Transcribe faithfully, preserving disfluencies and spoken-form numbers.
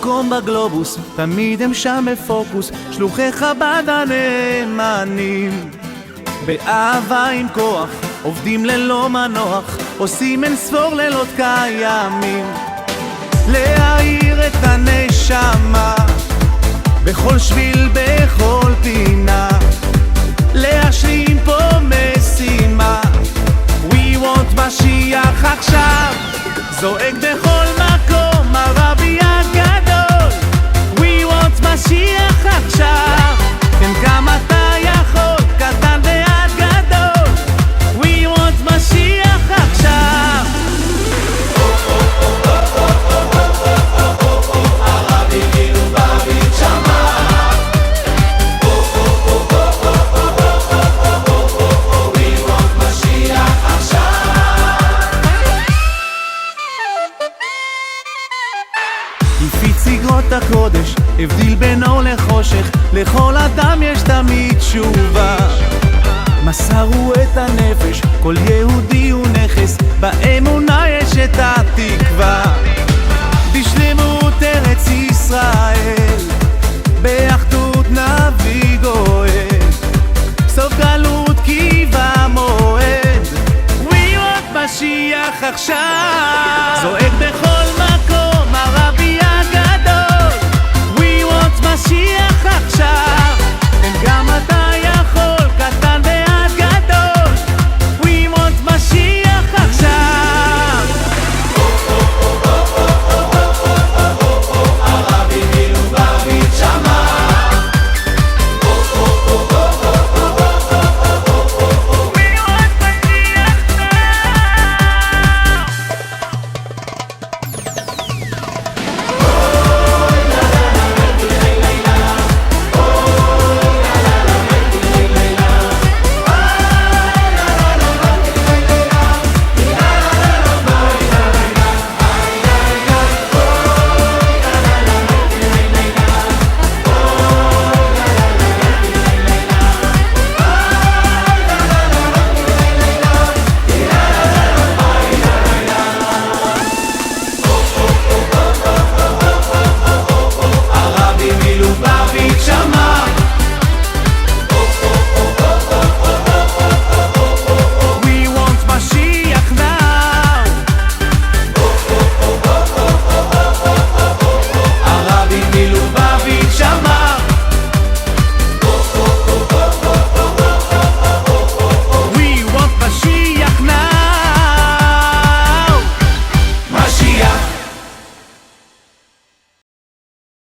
מקום בגלובוס, תמיד הם שם בפוקוס, שלוחי חב"ד הנאמנים. באהבה עם כוח, עובדים ללא מנוח, עושים אין ספור לילות קיימים. להאיר את הנשמה, בכל שביל, בכל פינה, להשלים פה משימה. We want משיח עכשיו, זועק בכל מקום, הרבי הגדול. We want משיח עכשיו, כן כמה אתה יכול, קטן ועד גדול. We want משיח עכשיו. הרבי מלובביץ' שמע. We want משיח עכשיו. הפיץ סגרות הקודש, הבדיל בין אור לחושך, לכל אדם יש תמיד תשובה. מסרו את הנפש, כל יהודי הוא נכס, באמונה יש את התקווה. בשלמות ארץ ישראל